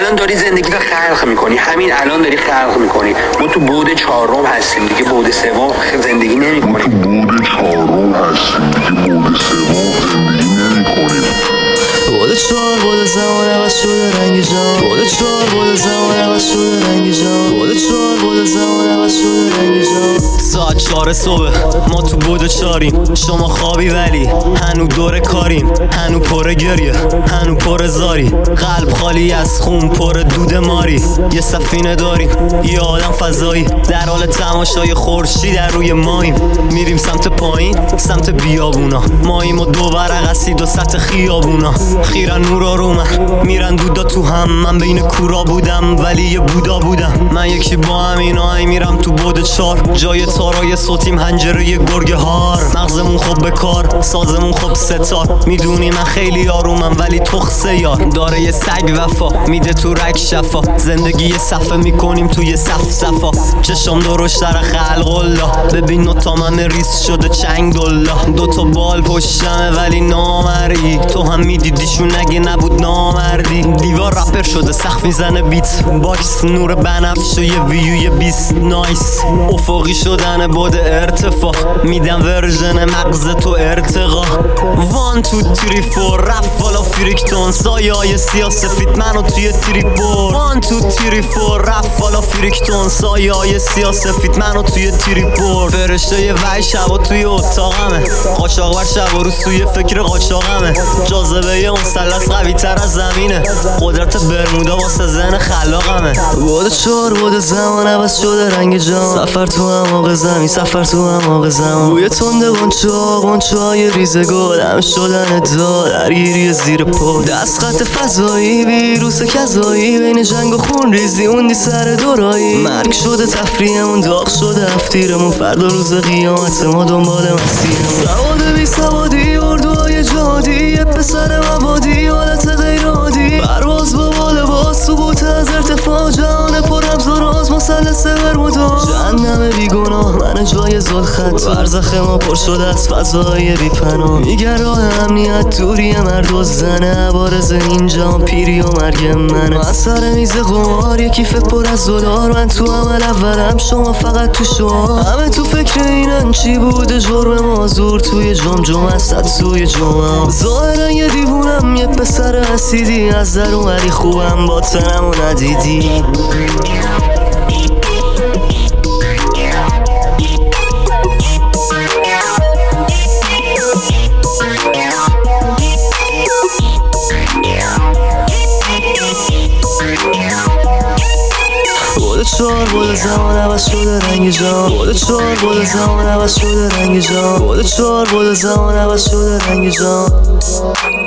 الان داری زندگی رو خلق میکنی، همین الان داری خلق میکنی. ما تو بعد چهارم هستیم دیگه، بعد سوم زندگی نمیکنیم. بعد چهارم هستیم دیگه، بعد سوم زندگی نمیکنیم. بعد چهار بعد زمان عوض شده رنگ جان، بعد چهار بعد زمان عوض شده رنگ جان، بعد چهار بعد زمان عوض شده رنگ جان. ساعت 4 صبح ما تو بعد چاریم، شما خوابی ولی هنو دور کاریم، هنو پر گریه هنو پر زاری، قلب خالی از خون پر دود ماری. یه سفینه داریم یه آدم فضایی، در حال تماشای خورشید در روی ماییم. میریم سمت پایین سمت بیابونا، ماییم و دو ورق اسید و سطح خیابونا. خیرن نورا رو من میرن دودا تو هم، من بین کورا بودم ولی یه بودا بودم. من یکی با همین آهنگ میرم تو بعد 4، جای تارای صوتیم هنجره یه گرگ هار. مغزمون خوب به کار، سازمون خوب ستار. میدونی من خیلی آرومم ولی تخصه یار داره یه سگ وفا، میده تو رگ شفا. زندگی یه صفحه میکنیم توی صفا، چشم درشتر خلق الله. ببین نوتام ریس شده چنگ دلا، دوتا بال پشتمه ولی نامری. تو هم میدیدیشون اگه نبود نامردی. دیوار رپر شده سخت میزنه بیت باکس، نور بنفش و یه ویوی 20 نایس. افقی شدن بعد ارتفاع، میدم ورژن مغز تو ارتقا. 1 2 3 4 رفت والا فریکتون، سایه های سیاسفید منو توی تریپور. 1 2 3 4 رفت والا فریکتون، سایه های سیاسفید منو توی تریپور. فرشته یه وحی شبا توی اتاقمه، قاچاق بر شب و روز توی فکر قاچاقمه. جاذبه یه مثلث قوی تر از زمینه، قدرت برمودا واسه ذهن خلاقمه. بعد 4 بعد زمان عوض شده رنگ جان، سفر تو اعماق زمین سفر تو اعماق زمان. بوی تنده غنچه‌های ریز گل، هم شدن دار درگیری زیر پا. دست خط فضایی ویروس کذایی، بین جنگ و خون ریزی اوندی سر دورایی. مرگ شده تفریحمون، داغ شده افتیرمون، فردا روز قیامت ما دنبال مسیرمون. سواد بی سوادی اردوهای جادی، یه پسر مبادی حالت غیر عادی. پرواز با بال باز سقوط از ارتفاع، جهان پر رمز و راز مثلث برمودا. جهنم بیگناه من جای زلخط، برزخ ما پر شده از فضای بی پناه. میگن راه امنیت دوری مرد و زنه، عوارض اینجا پیری و مرگ منه. من سر میز قمار یه کیف پر از دلار، من تو عمل اولم شما فقط تو شما. همه تو فکر اینن چی بوده جرم ما، زور توی جمجمه است توی جمعه. ظاهرا یه دیوونم یه پسر اسیدی، از در اومدی خوبم باطنمو ندیدی. بعد 4 بعد زمان عوض شده رنگ جان، بعد 4 بعد زمان عوض شده رنگ جان، بعد 4 بعد زمان عوض شده رنگ جان.